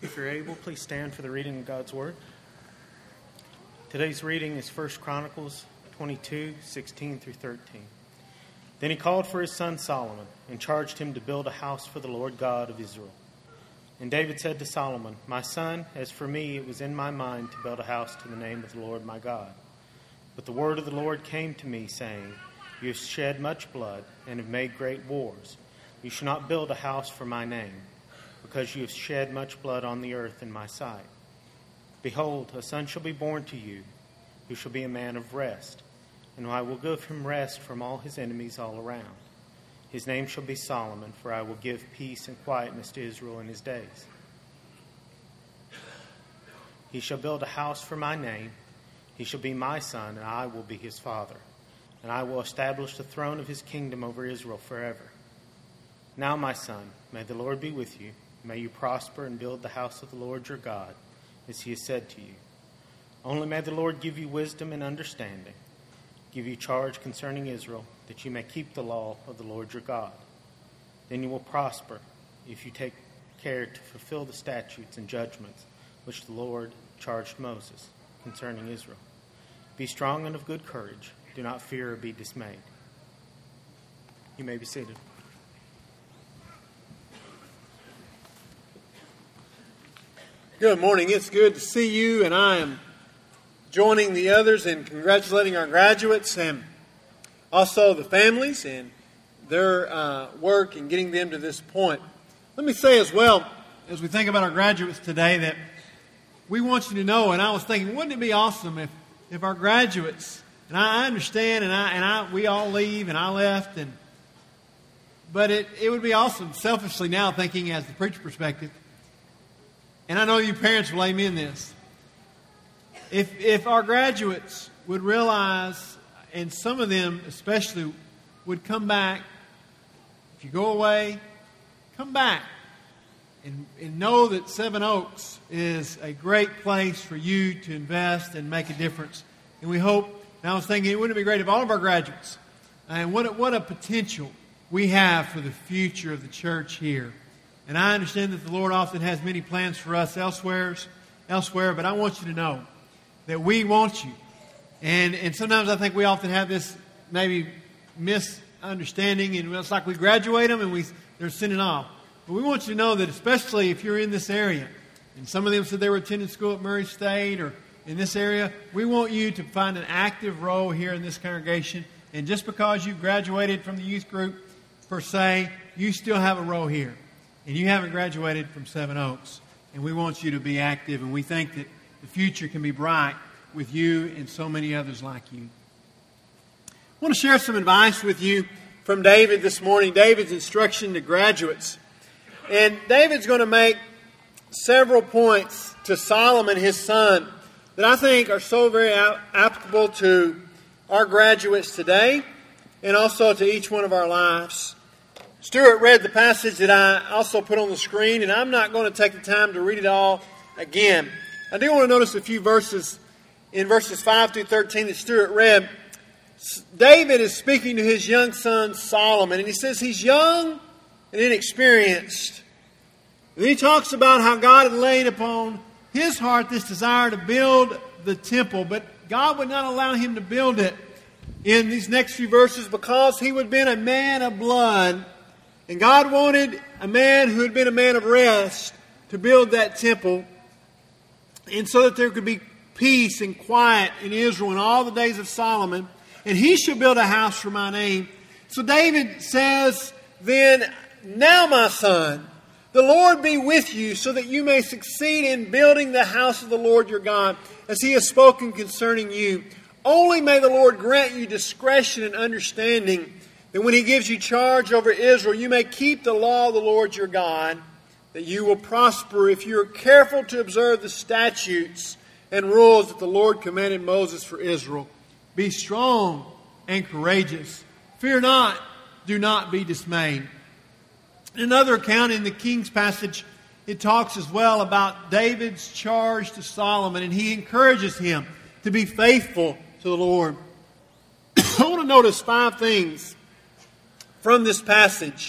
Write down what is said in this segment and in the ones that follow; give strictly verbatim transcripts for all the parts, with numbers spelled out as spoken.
if you're able, please stand for the reading of God's Word. Today's reading is First Chronicles twenty-two, sixteen through thirteen. Then he called for his son Solomon and charged him to build a house for the Lord God of Israel. And David said to Solomon, "My son, as for me, it was in my mind to build a house to the name of the Lord my God. But the word of the Lord came to me, saying, You have shed much blood and have made great wars. You shall not build a house for my name, because you have shed much blood on the earth in my sight. Behold, a son shall be born to you, who shall be a man of rest, and I will give him rest from all his enemies all around. His name shall be Solomon, for I will give peace and quietness to Israel in his days. He shall build a house for my name. He shall be my son, and I will be his father. And I will establish the throne of his kingdom over Israel forever. Now, my son, may the Lord be with you. May you prosper and build the house of the Lord your God, as he has said to you. Only may the Lord give you wisdom and understanding, give you charge concerning Israel, that you may keep the law of the Lord your God. Then you will prosper if you take care to fulfill the statutes and judgments which the Lord charged Moses concerning Israel. Be strong and of good courage. Do not fear or be dismayed." You may be seated. Good morning. It's good to see you, and I am joining the others in congratulating our graduates and also the families and their uh, work in getting them to this point. Let me say as well, as we think about our graduates today, that we want you to know, and I was thinking, wouldn't it be awesome if, if our graduates, and I understand, and I and I we all leave, and I left, and but it, it would be awesome, selfishly now, thinking as the preacher perspective, and I know you parents will amen this, if if our graduates would realize, and some of them especially would come back, if you go away, come back and, and know that Seven Oaks is a great place for you to invest and make a difference. And we hope, and I was thinking, wouldn't it be great if all of our graduates, and what a, what a potential we have for the future of the church here. And I understand that the Lord often has many plans for us elsewhere, elsewhere, but I want you to know that we want you. And and sometimes I think we often have this maybe misunderstanding, and it's like we graduate them and we they're sending off. But we want you to know that, especially if you're in this area, and some of them said they were attending school at Murray State or in this area, we want you to find an active role here in this congregation. And just because you graduated from the youth group, per se, you still have a role here. And you haven't graduated from Seven Oaks. And we want you to be active, and we think that the future can be bright with you and so many others like you. I want to share some advice with you from David this morning, David's instruction to graduates. And David's going to make several points to Solomon, his son, that I think are so very applicable to our graduates today and also to each one of our lives. Stuart read the passage that I also put on the screen, and I'm not going to take the time to read it all again. I do want to notice a few verses in verses five through thirteen that Stuart read. David is speaking to his young son Solomon, and he says he's young and inexperienced. And then he talks about how God had laid upon his heart this desire to build the temple, but God would not allow him to build it in these next few verses because he would have been a man of blood. And God wanted a man who had been a man of rest to build that temple, and so that there could be peace and quiet in Israel in all the days of Solomon. And he shall build a house for my name. So David says, then, now my son, the Lord be with you, so that you may succeed in building the house of the Lord your God, as he has spoken concerning you. Only may the Lord grant you discretion and understanding, that when he gives you charge over Israel, you may keep the law of the Lord your God, that you will prosper if you are careful to observe the statutes and rules that the Lord commanded Moses for Israel. Be strong and courageous. Fear not, do not be dismayed. In another account in the King's passage, it talks as well about David's charge to Solomon, and he encourages him to be faithful to the Lord. I want to notice five things from this passage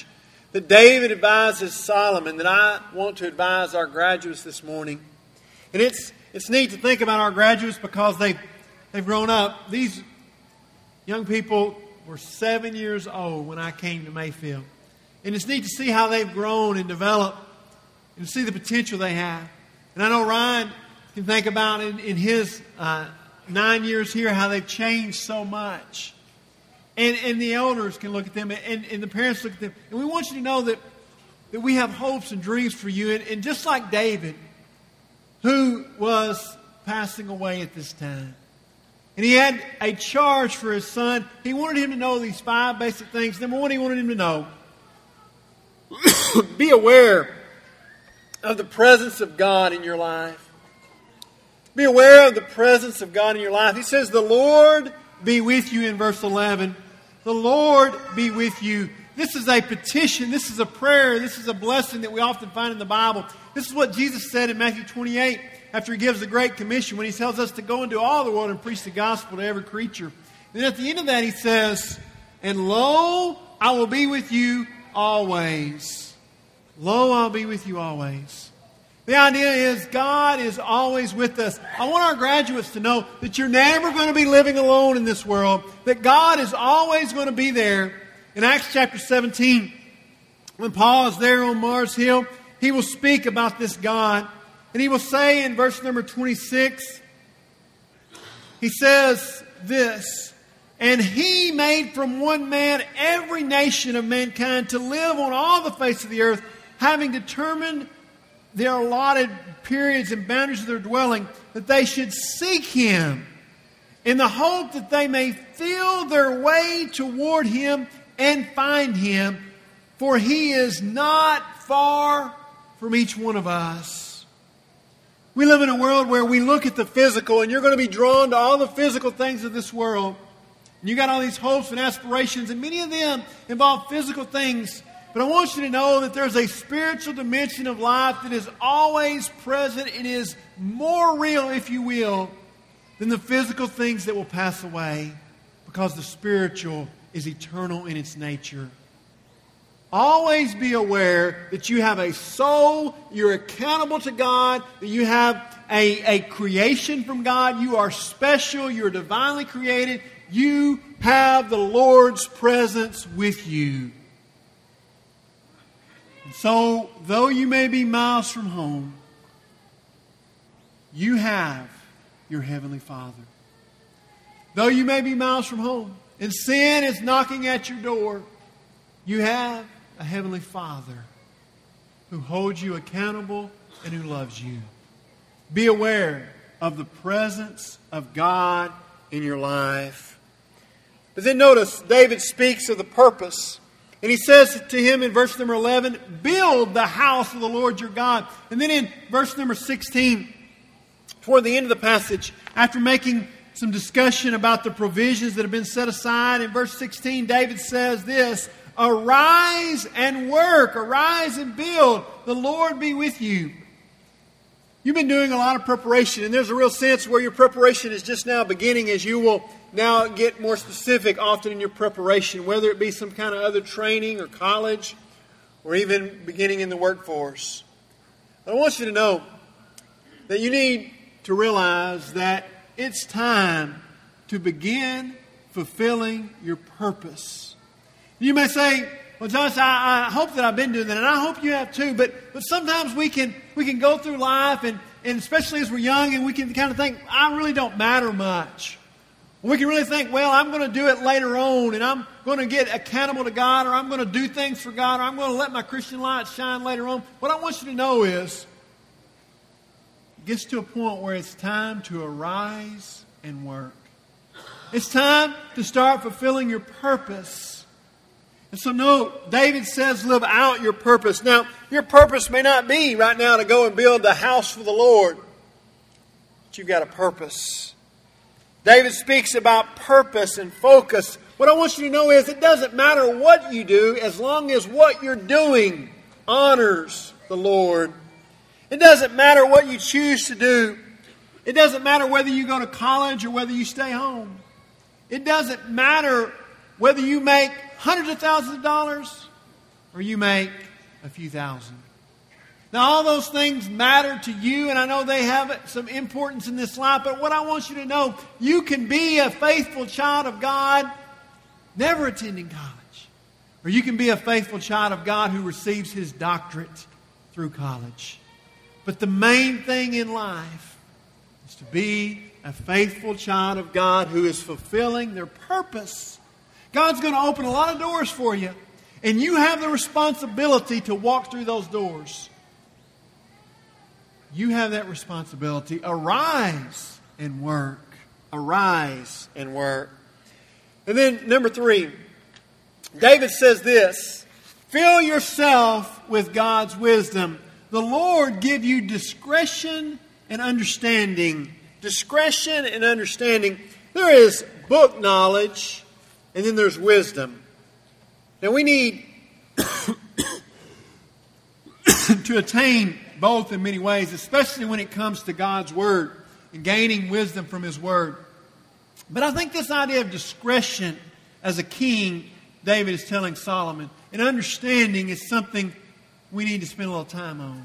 that David advises Solomon that I want to advise our graduates this morning. And it's it's neat to think about our graduates because they've, they've grown up. These young people were seven years old when I came to Mayfield. And it's neat to see how they've grown and developed and to see the potential they have. And I know Ryan can think about in, in his uh, nine years here how they've changed so much. And, and the elders can look at them and, and the parents look at them. And we want you to know that, that we have hopes and dreams for you. And, and just like David, who was passing away at this time. And he had a charge for his son. He wanted him to know these five basic things. Number one, he wanted him to know, be aware of the presence of God in your life. Be aware of the presence of God in your life. He says, the Lord be with you in verse eleven. The Lord be with you. This is a petition. This is a prayer. This is a blessing that we often find in the Bible. This is what Jesus said in Matthew twenty-eight after He gives the Great Commission when He tells us to go into all the world and preach the gospel to every creature. Then at the end of that He says, and lo, I will be with you always. Lo, I'll be with you always. The idea is God is always with us. I want our graduates to know that you're never going to be living alone in this world. That God is always going to be there. In Acts chapter seventeen, when Paul is there on Mars Hill, he will speak about this God. And he will say in verse number twenty-six, he says this, and He made from one man every nation of mankind to live on all the face of the earth, having determined their allotted periods and boundaries of their dwelling, that they should seek Him in the hope that they may feel their way toward Him and find Him, for He is not far from each one of us. We live in a world where we look at the physical, and you're going to be drawn to all the physical things of this world. And you got all these hopes and aspirations, and many of them involve physical things. But I want you to know that there's a spiritual dimension of life that is always present. It is more real, if you will, than the physical things that will pass away, because the spiritual is eternal in its nature. Always be aware that you have a soul, you're accountable to God, that you have a, a creation from God, you are special, you're divinely created, you have the Lord's presence with you. So, though you may be miles from home, you have your Heavenly Father. Though you may be miles from home, and sin is knocking at your door, you have a Heavenly Father who holds you accountable and who loves you. Be aware of the presence of God in your life. But then notice, David speaks of the purpose. And he says to him in verse number eleven, build the house of the Lord your God. And then in verse number sixteen, toward the end of the passage, after making some discussion about the provisions that have been set aside, in verse sixteen, David says this, arise and work, arise and build, the Lord be with you. You've been doing a lot of preparation, and there's a real sense where your preparation is just now beginning as you will now get more specific often in your preparation, whether it be some kind of other training or college or even beginning in the workforce. I want you to know that you need to realize that it's time to begin fulfilling your purpose. You may say, well, Josh, I, I hope that I've been doing that, and I hope you have too, but, but sometimes we can we can go through life, and, and especially as we're young, and we can kind of think, I really don't matter much. We can really think, well, I'm going to do it later on, and I'm going to get accountable to God, or I'm going to do things for God, or I'm going to let my Christian light shine later on. What I want you to know is, it gets to a point where it's time to arise and work. It's time to start fulfilling your purpose. And so note, David says, live out your purpose. Now, your purpose may not be right now to go and build the house for the Lord, but you've got a purpose. David speaks about purpose and focus. What I want you to know is it doesn't matter what you do as long as what you're doing honors the Lord. It doesn't matter what you choose to do. It doesn't matter whether you go to college or whether you stay home. It doesn't matter whether you make hundreds of thousands of dollars or you make a few thousand. Now, all those things matter to you, and I know they have some importance in this life, but what I want you to know, you can be a faithful child of God never attending college. Or you can be a faithful child of God who receives his doctorate through college. But the main thing in life is to be a faithful child of God who is fulfilling their purpose. God's going to open a lot of doors for you, and you have the responsibility to walk through those doors. You have that responsibility. Arise and work. Arise and work. And then number three, David says this, fill yourself with God's wisdom. The Lord give you discretion and understanding. Discretion and understanding. There is book knowledge, and then there's wisdom. Now we need to attain both in many ways, especially when it comes to God's Word and gaining wisdom from His Word. But I think this idea of discretion as a king, David is telling Solomon, and understanding is something we need to spend a little time on.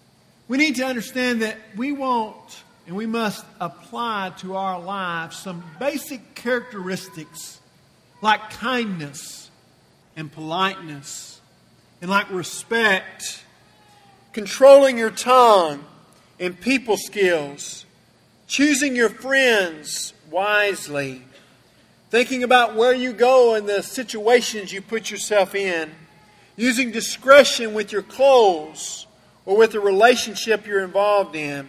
We need to understand that we want and we must apply to our lives some basic characteristics like kindness and politeness and like respect, controlling your tongue and people skills, choosing your friends wisely, thinking about where you go and the situations you put yourself in, using discretion with your clothes or with the relationship you're involved in.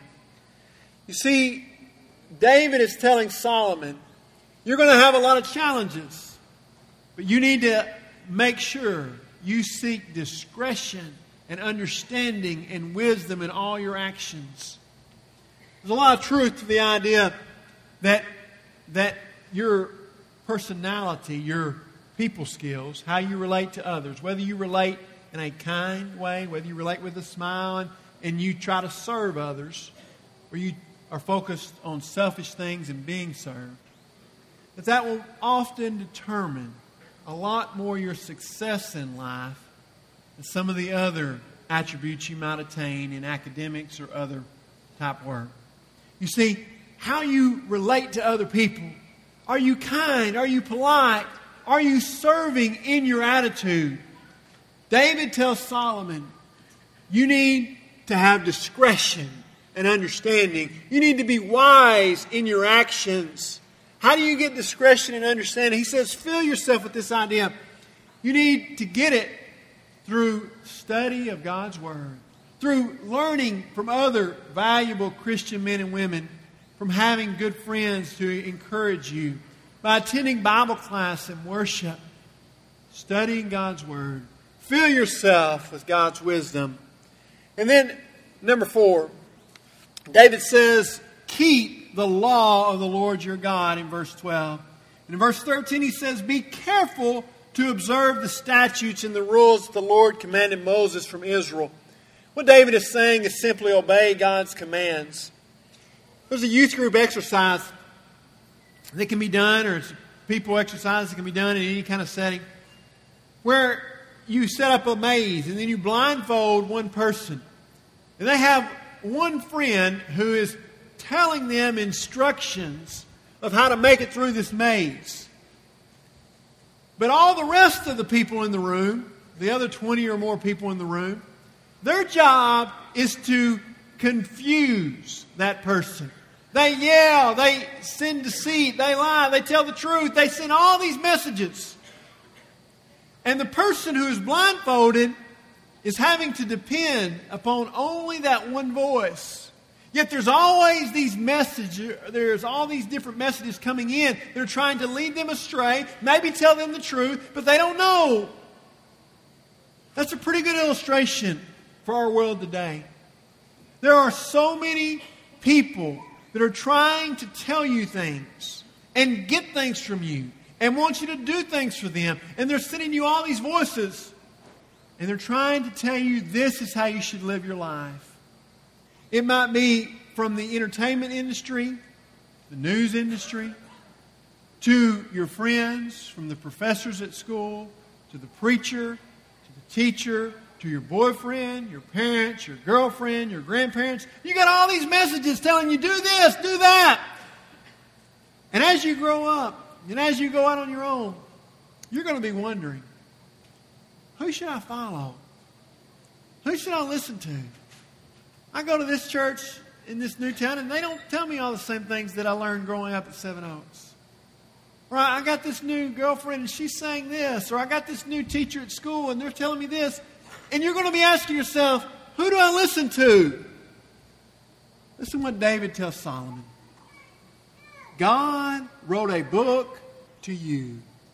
You see, David is telling Solomon, you're going to have a lot of challenges, but you need to make sure you seek discretion and understanding and wisdom in all your actions. There's a lot of truth to the idea that, that your personality, your people skills, how you relate to others, whether you relate in a kind way, whether you relate with a smile and, and you try to serve others, or you are focused on selfish things and being served, that that will often determine a lot more your success in life than some of the other attributes you might attain in academics or other type work. You see, how you relate to other people. Are you kind? Are you polite? Are you serving in your attitude? David tells Solomon, you need to have discretion and understanding. You need to be wise in your actions. How do you get discretion and understanding? He says, fill yourself with this idea. You need to get it through study of God's Word, through learning from other valuable Christian men and women, from having good friends to encourage you, by attending Bible class and worship, studying God's Word. Fill yourself with God's wisdom. And then, number four, David says, keep the law of the Lord your God in verse twelve. And in verse thirteen he says, be careful to observe the statutes and the rules that the Lord commanded Moses from Israel. What David is saying is simply obey God's commands. There's a youth group exercise that can be done, or it's people exercise that can be done in any kind of setting, where you set up a maze and then you blindfold one person. And they have one friend who is telling them instructions of how to make it through this maze. But all the rest of the people in the room, the other twenty or more people in the room, their job is to confuse that person. They yell, they send deceit, they lie, they tell the truth, they send all these messages. And the person who is blindfolded is having to depend upon only that one voice. Yet there's always these messages, there's all these different messages coming in. They're trying to lead them astray, maybe tell them the truth, but they don't know. That's a pretty good illustration for our world today. There are so many people that are trying to tell you things and get things from you and want you to do things for them. And they're sending you all these voices. And they're trying to tell you this is how you should live your life. It might be from the entertainment industry, the news industry, to your friends, from the professors at school, to the preacher, to the teacher, to your boyfriend, your parents, your girlfriend, your grandparents. You got all these messages telling you, do this, do that. And as you grow up, and as you go out on your own, you're going to be wondering, who should I follow? Who should I listen to? I go to this church in this new town, and they don't tell me all the same things that I learned growing up at Seven Oaks. Or I got this new girlfriend, and she's saying this. Or I got this new teacher at school, and they're telling me this. And you're going to be asking yourself, who do I listen to? Listen to what David tells Solomon. God wrote a book to you.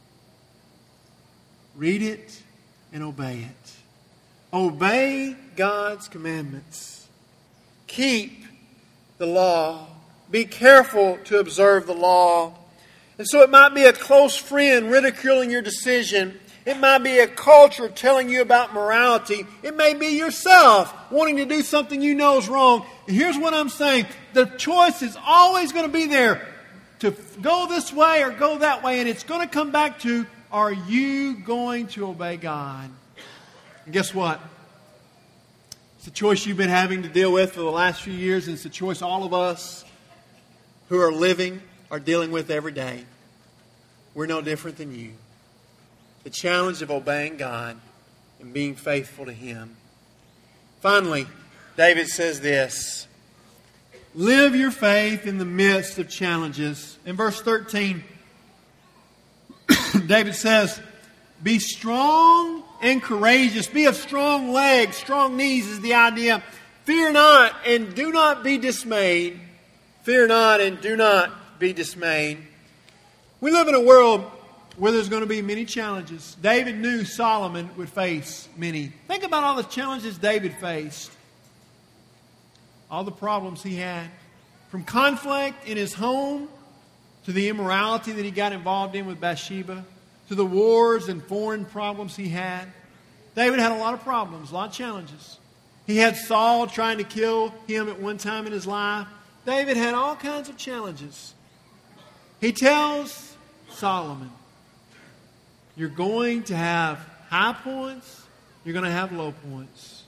Read it and obey it. Obey God's commandments. Keep the law. Be careful to observe the law. And so it might be a close friend ridiculing your decision. It might be a culture telling you about morality. It may be yourself wanting to do something you know is wrong. And here's what I'm saying. The choice is always going to be there to go this way or go that way. And it's going to come back to, are you going to obey God? And guess what? It's a choice you've been having to deal with for the last few years. And it's a choice all of us who are living are dealing with every day. We're no different than you. The challenge of obeying God and being faithful to Him. Finally, David says this. Live your faith in the midst of challenges. In verse thirteen, David says, be strong and courageous. Be of strong legs, strong knees is the idea. Fear not and do not be dismayed. Fear not and do not be dismayed. We live in a world where there's going to be many challenges. David knew Solomon would face many. Think about all the challenges David faced. All the problems he had. From conflict in his home, to the immorality that he got involved in with Bathsheba, to the wars and foreign problems he had. David had a lot of problems, a lot of challenges. He had Saul trying to kill him at one time in his life. David had all kinds of challenges. He tells Solomon, you're going to have high points, you're going to have low points.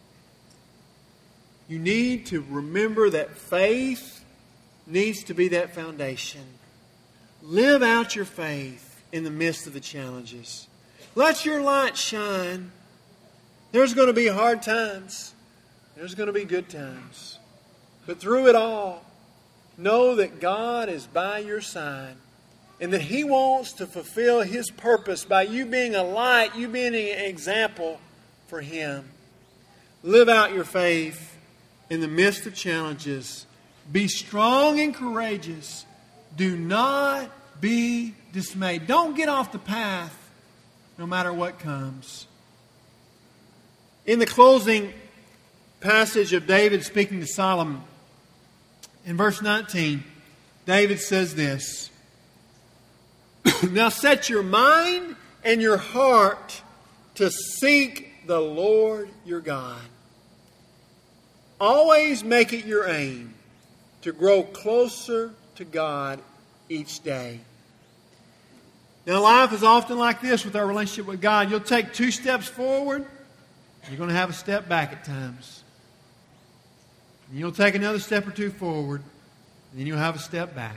You need to remember that faith needs to be that foundation. Live out your faith in the midst of the challenges. Let your light shine. There's going to be hard times. There's going to be good times. But through it all, know that God is by your side. And that He wants to fulfill His purpose by you being a light, you being an example for Him. Live out your faith in the midst of challenges. Be strong and courageous. Do not be dismayed. Don't get off the path no matter what comes. In the closing passage of David speaking to Solomon, in verse nineteen, David says this. Now set your mind and your heart to seek the Lord your God. Always make it your aim to grow closer to God each day. Now life is often like this with our relationship with God. You'll take two steps forward, you're going to have a step back at times. And you'll take another step or two forward, and then you'll have a step back.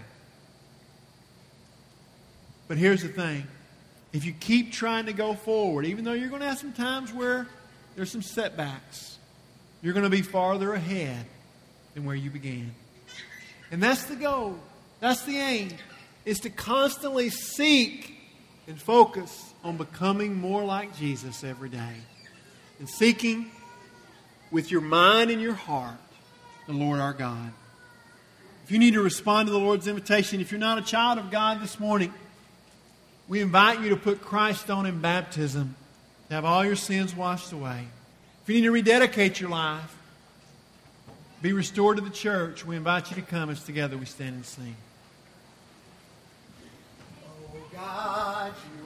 But here's the thing. If you keep trying to go forward, even though you're going to have some times where there's some setbacks, you're going to be farther ahead than where you began. And that's the goal. That's the aim. Is to constantly seek and focus on becoming more like Jesus every day. And seeking with your mind and your heart the Lord our God. If you need to respond to the Lord's invitation, if you're not a child of God this morning, we invite you to put Christ on in baptism, to have all your sins washed away. If you need to rededicate your life, be restored to the church, we invite you to come as together we stand and sing. Oh God, you